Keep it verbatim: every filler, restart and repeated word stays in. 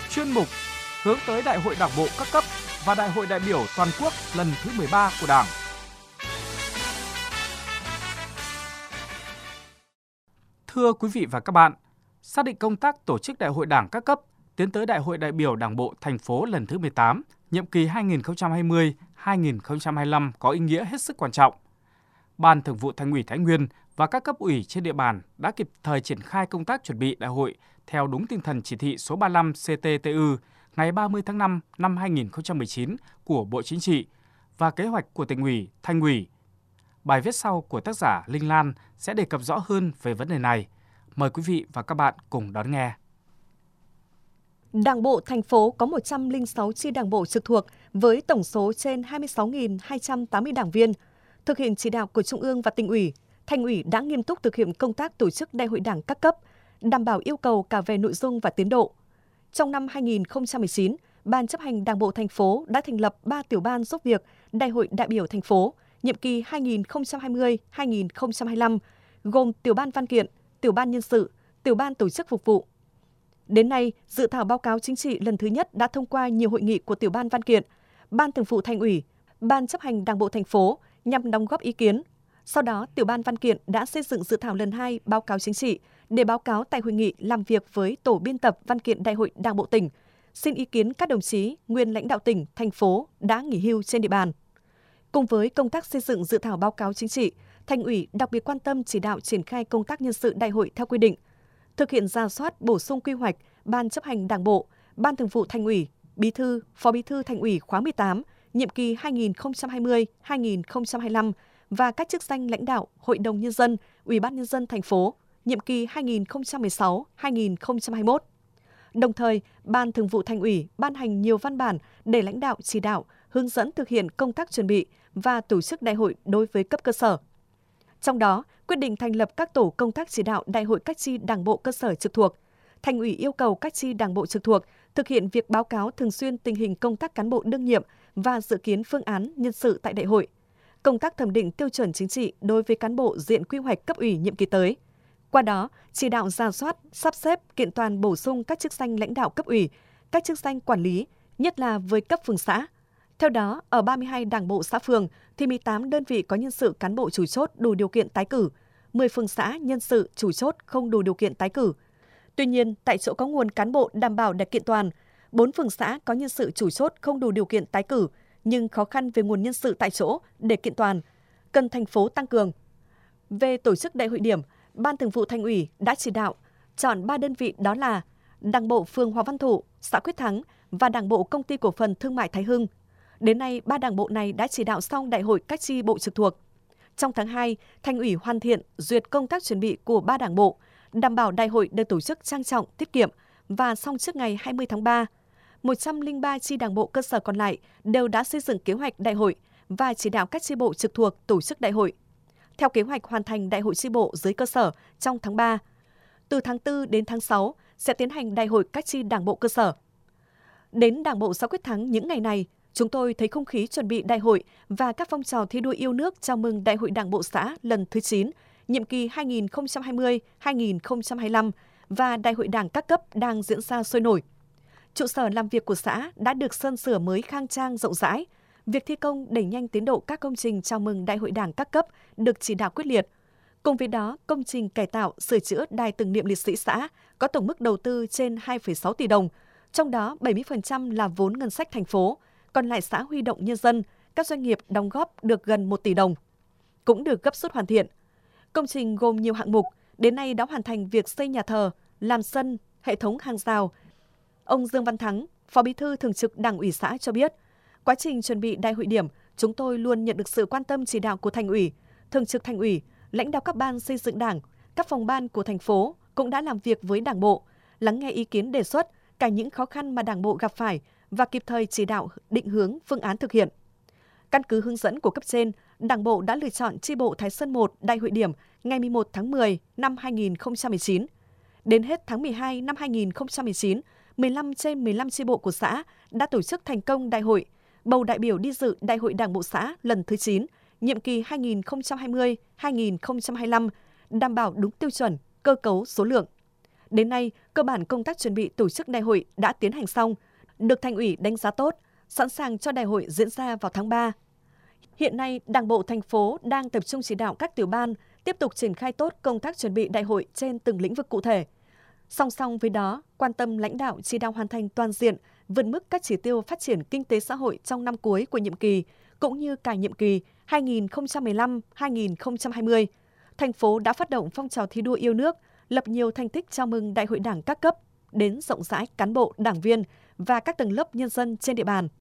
chuyên mục hướng tới Đại hội Đảng bộ các cấp và Đại hội đại biểu toàn quốc lần thứ mười ba của Đảng. Thưa quý vị và các bạn, xác định công tác tổ chức Đại hội Đảng các cấp tiến tới Đại hội đại biểu Đảng bộ thành phố lần thứ mười tám, nhiệm kỳ hai nghìn không trăm hai mươi đến hai nghìn không trăm hai mươi lăm có ý nghĩa hết sức quan trọng. Ban Thường vụ Thành ủy Thái Nguyên và các cấp ủy trên địa bàn đã kịp thời triển khai công tác chuẩn bị đại hội theo đúng tinh thần chỉ thị số ba mươi lăm C T T U ngày ba mươi tháng năm năm hai nghìn không trăm mười chín của Bộ Chính trị và kế hoạch của Tỉnh ủy, Thành ủy. Bài viết sau của tác giả Linh Lan sẽ đề cập rõ hơn về vấn đề này. Mời quý vị và các bạn cùng đón nghe. Đảng bộ thành phố có một trăm lẻ sáu chi đảng bộ trực thuộc với tổng số trên hai mươi sáu nghìn hai trăm tám mươi đảng viên. Thực hiện chỉ đạo của Trung ương và Tỉnh ủy, Thành ủy đã nghiêm túc thực hiện công tác tổ chức Đại hội Đảng các cấp, đảm bảo yêu cầu cả về nội dung và tiến độ. Trong năm hai nghìn không trăm mười chín, Ban chấp hành Đảng bộ thành phố đã thành lập ba tiểu ban giúp việc Đại hội đại biểu thành phố nhiệm kỳ hai nghìn không trăm hai mươi đến hai nghìn không trăm hai mươi lăm, gồm tiểu ban văn kiện, tiểu ban nhân sự, tiểu ban tổ chức phục vụ. Đến nay, dự thảo báo cáo chính trị lần thứ nhất đã thông qua nhiều hội nghị của tiểu ban văn kiện, Ban Thường vụ Thành ủy, Ban chấp hành Đảng bộ thành phố nhằm đóng góp ý kiến. Sau đó, tiểu ban văn kiện đã xây dựng dự thảo lần hai báo cáo chính trị để báo cáo tại hội nghị làm việc với tổ biên tập văn kiện Đại hội Đảng bộ tỉnh, xin ý kiến các đồng chí nguyên lãnh đạo tỉnh, thành phố đã nghỉ hưu trên địa bàn. Cùng với công tác xây dựng dự thảo báo cáo chính trị, Thành ủy đặc biệt quan tâm chỉ đạo triển khai công tác nhân sự đại hội theo quy định, thực hiện rà soát bổ sung quy hoạch Ban chấp hành Đảng bộ, Ban Thường vụ Thành ủy, Bí thư, Phó Bí thư Thành ủy khóa mười tám, nhiệm kỳ hai nghìn không trăm hai mươi đến hai nghìn không trăm hai mươi lăm và các chức danh lãnh đạo Hội đồng nhân dân, Ủy ban nhân dân thành phố, nhiệm kỳ hai nghìn không trăm mười sáu đến hai nghìn không trăm hai mươi mốt. Đồng thời, Ban Thường vụ Thành ủy ban hành nhiều văn bản để lãnh đạo chỉ đạo, hướng dẫn thực hiện công tác chuẩn bị và tổ chức đại hội đối với cấp cơ sở. Trong đó, quyết định thành lập các tổ công tác chỉ đạo đại hội các chi đảng bộ cơ sở trực thuộc. Thành ủy yêu cầu các chi đảng bộ trực thuộc thực hiện việc báo cáo thường xuyên tình hình công tác cán bộ đương nhiệm và dự kiến phương án nhân sự tại đại hội. Công tác thẩm định tiêu chuẩn chính trị đối với cán bộ diện quy hoạch cấp ủy nhiệm kỳ tới. Qua đó, chỉ đạo rà soát, sắp xếp, kiện toàn bổ sung các chức danh lãnh đạo cấp ủy, các chức danh quản lý, nhất là với cấp phường xã. Theo đó, ở ba mươi hai đảng bộ xã phường thì mười tám đơn vị có nhân sự cán bộ chủ chốt đủ điều kiện tái cử, mười phường xã nhân sự chủ chốt không đủ điều kiện tái cử. Tuy nhiên, tại chỗ có nguồn cán bộ đảm bảo để kiện toàn, bốn phường xã có nhân sự chủ chốt không đủ điều kiện tái cử, nhưng khó khăn về nguồn nhân sự tại chỗ để kiện toàn, cần thành phố tăng cường. Về tổ chức đại hội điểm, Ban Thường vụ Thành ủy đã chỉ đạo chọn ba đơn vị, đó là Đảng bộ phường Hòa Văn Thụ, xã Quyết Thắng và Đảng bộ Công ty Cổ phần Thương mại Thái Hưng. Đến nay, ba đảng bộ này đã chỉ đạo xong đại hội các chi bộ trực thuộc. Trong tháng hai, Thành ủy hoàn thiện, duyệt công tác chuẩn bị của ba đảng bộ, đảm bảo đại hội được tổ chức trang trọng, tiết kiệm và xong trước ngày hai mươi tháng ba. một trăm lẻ ba chi đảng bộ cơ sở còn lại đều đã xây dựng kế hoạch đại hội và chỉ đạo các chi bộ trực thuộc tổ chức đại hội. Theo kế hoạch hoàn thành đại hội chi bộ dưới cơ sở trong tháng ba. Từ tháng tư đến tháng sáu sẽ tiến hành đại hội các chi đảng bộ cơ sở. Đến Đảng bộ xã Quyết Thắng những ngày này, chúng tôi thấy không khí chuẩn bị đại hội và các phong trào thi đua yêu nước chào mừng Đại hội Đảng bộ xã lần thứ chín, nhiệm kỳ hai nghìn không trăm hai mươi đến hai nghìn không trăm hai mươi lăm và Đại hội Đảng các cấp đang diễn ra sôi nổi. Trụ sở làm việc của xã đã được sơn sửa mới khang trang rộng rãi. Việc thi công đẩy nhanh tiến độ các công trình chào mừng Đại hội Đảng các cấp được chỉ đạo quyết liệt. Cùng với đó, công trình cải tạo, sửa chữa đài tưởng niệm liệt sĩ xã có tổng mức đầu tư trên hai phẩy sáu tỷ đồng, trong đó bảy mươi phần trăm là vốn ngân sách thành phố, còn lại xã huy động nhân dân, các doanh nghiệp đóng góp được gần một tỷ đồng. Cũng được gấp rút hoàn thiện. Công trình gồm nhiều hạng mục, đến nay đã hoàn thành việc xây nhà thờ, làm sân, hệ thống hàng rào. Ông Dương Văn Thắng, Phó Bí thư Thường trực Đảng ủy xã cho biết, quá trình chuẩn bị đại hội điểm, chúng tôi luôn nhận được sự quan tâm chỉ đạo của Thành ủy, Thường trực Thành ủy, lãnh đạo các ban xây dựng Đảng, các phòng ban của thành phố cũng đã làm việc với Đảng bộ, lắng nghe ý kiến đề xuất, cả những khó khăn mà Đảng bộ gặp phải và kịp thời chỉ đạo định hướng phương án thực hiện. Căn cứ hướng dẫn của cấp trên, Đảng bộ đã lựa chọn chi bộ Thái Sơn một đại hội điểm ngày mười một tháng mười năm hai nghìn không trăm mười chín. Đến hết tháng mười hai năm hai nghìn không trăm mười chín, mười lăm trên mười lăm chi bộ của xã đã tổ chức thành công đại hội, bầu đại biểu đi dự Đại hội Đảng bộ xã lần thứ chín, nhiệm kỳ hai nghìn không trăm hai mươi đến hai nghìn không trăm hai mươi lăm, đảm bảo đúng tiêu chuẩn, cơ cấu, số lượng. Đến nay, cơ bản công tác chuẩn bị tổ chức đại hội đã tiến hành xong, được Thành ủy đánh giá tốt, sẵn sàng cho đại hội diễn ra vào tháng ba. Hiện nay, Đảng bộ thành phố đang tập trung chỉ đạo các tiểu ban tiếp tục triển khai tốt công tác chuẩn bị đại hội trên từng lĩnh vực cụ thể. Song song với đó, quan tâm lãnh đạo chỉ đạo hoàn thành toàn diện, vượt mức các chỉ tiêu phát triển kinh tế xã hội trong năm cuối của nhiệm kỳ, cũng như cả nhiệm kỳ hai nghìn không trăm mười lăm đến hai nghìn không trăm hai mươi. Thành phố đã phát động phong trào thi đua yêu nước, lập nhiều thành tích chào mừng Đại hội Đảng các cấp đến rộng rãi cán bộ, đảng viên và các tầng lớp nhân dân trên địa bàn.